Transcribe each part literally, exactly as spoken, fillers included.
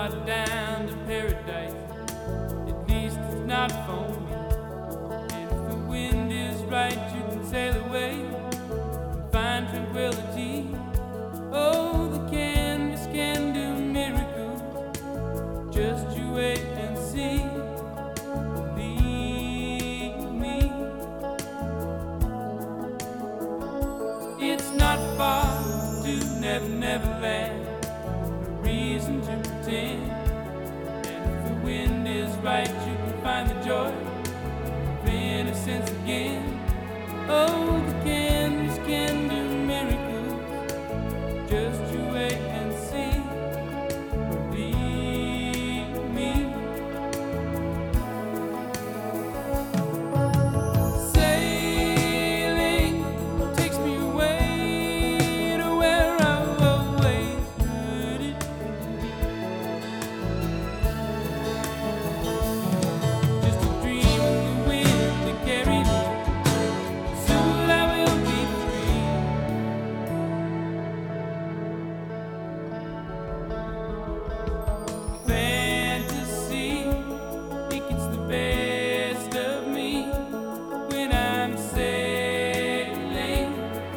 far down to paradise. At least it's not for me. And if the wind is right, you can sail away and find tranquility. Oh, the canvas can do miracles. Just you wait and see. Believe me. It's not far to Never Never Land. Reason to pretend. And if the wind is right, you can find the joy of innocence again. Oh, the canvas can do miracles. Just you wait and see. Believe me. Sailing takes me away to where I've always heard it. Just a dream of the wind to carry me. Soon I will be free. Fantasy, it gets the best of me when I'm sailing.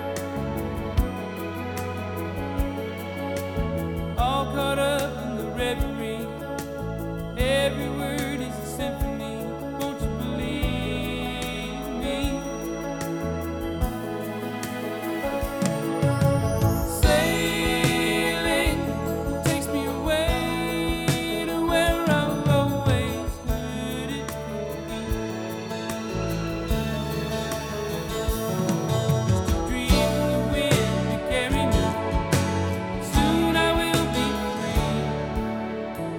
All caught up in the reverie. Every word is a symphony. Won't you believe me? Sailing takes me away to where I've always heard it. Just a dream of the wind to carry me. Soon I will be free.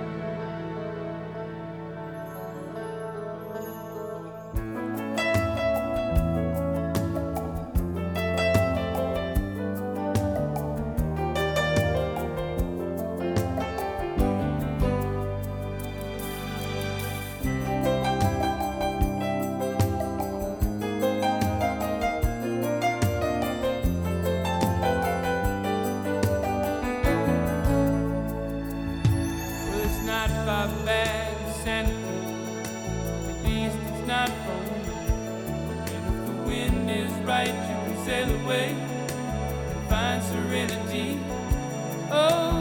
Well, it's not far back to Santa Cruz. At least it's not for me. And if the wind is right, you can sail away and find serenity. Oh,